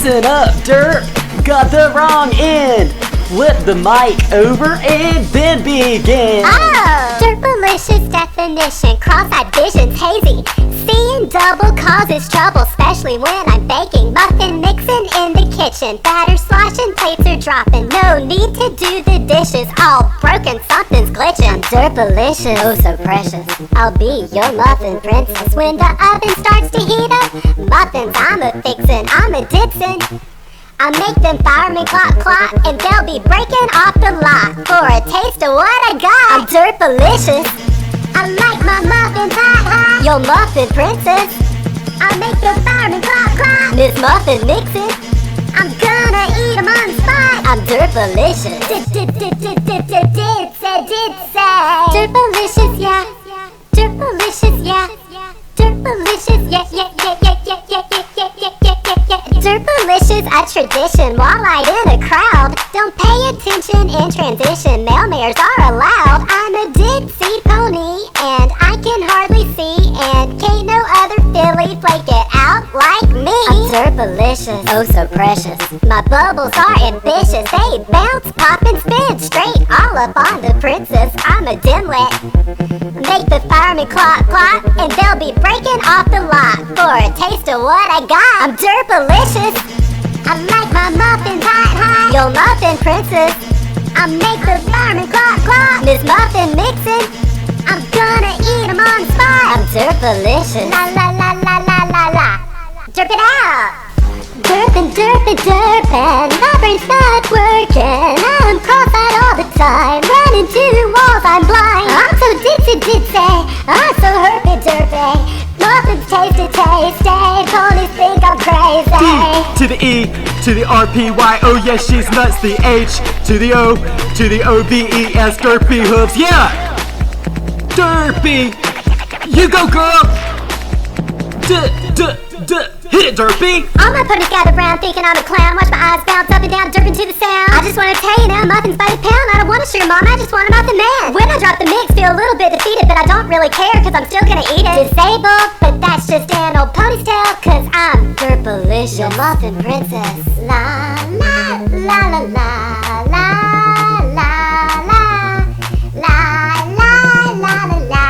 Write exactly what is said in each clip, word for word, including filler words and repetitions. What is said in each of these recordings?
Listen up, derp, got the wrong end. Flip the mic over and then begin. Oh! Derpalicious definition, cross-eyed vision's hazy. Seeing double causes trouble, especially when I'm baking. Muffin mixing in the kitchen, batter sloshing, plates are dropping. No need to do the dishes, all broken, something's glitching. I'm derpalicious, oh so precious. I'll be your muffin princess. When the oven starts to heat up, muffins I'm a fixin', I'm a dipsin'. I make them firemen clop clop, and they'll be breaking off the lot for a taste of what I got. I'm derpalicious. I like my muffins hot hot. Your muffin princess. I make the firemen clop clop. Miss Muffin mixin'. I'm gonna eat 'em on the spot. I'm derpalicious. Did did did did did did did say did say. Derpalicious, yeah. Derpalicious, yeah. Derpalicious, yeah yeah yeah yeah yeah yeah yeah yeah yeah yeah yeah. Derpalicious, a tradition, walleye in a crowd. Don't pay attention in transition, male mares are allowed. I'm a dipsy pony, and I can hardly see, and can't no other filly flake it out like me. I'm derpalicious, oh so precious. My bubbles are ambitious, they bounce, pop, and spin straight all up on the princess. I'm a dimwit. Make the firemen clop clop, and they'll be breaking off the lot for a taste of what I got. I'm derpalicious. I like my muffins hot hot. Your muffin princess. I make the firemen clop clop. Miss Muffin mixin'. I'm gonna eat 'em on the spot. I'm derpalicious. La la la la la la la. Derp it out. Derpin', derpin', derpin'. My brain's not working. I'm cross-eyed all the time. Running to walls, I'm blind. I'm so ditsy ditsy. I'm so herpy derpy. Muffins tasty tasty. Ponies think I'm crazy. D to the E to the R P Y. Oh yes, she's nuts. The H to the O to the O V E S. Derpy hooves, yeah. Derpy, you go girl. D d d. Hit it, Derpy! All my ponies gather round thinking I'm a clown. Watch my eyes bounce up and down, derping to the sound. I just wanna tell you now, muffins by the pound. I don't want a sugar mom, I just want a muffin man. When I drop the mix, feel a little bit defeated, but I don't really care, cause I'm still gonna eat it. Disabled, but that's just an old pony's tail, cause I'm derpalicious. Your muffin princess. La la la la la la la la la la la la la la la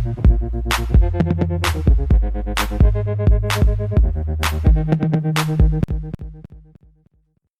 Bye.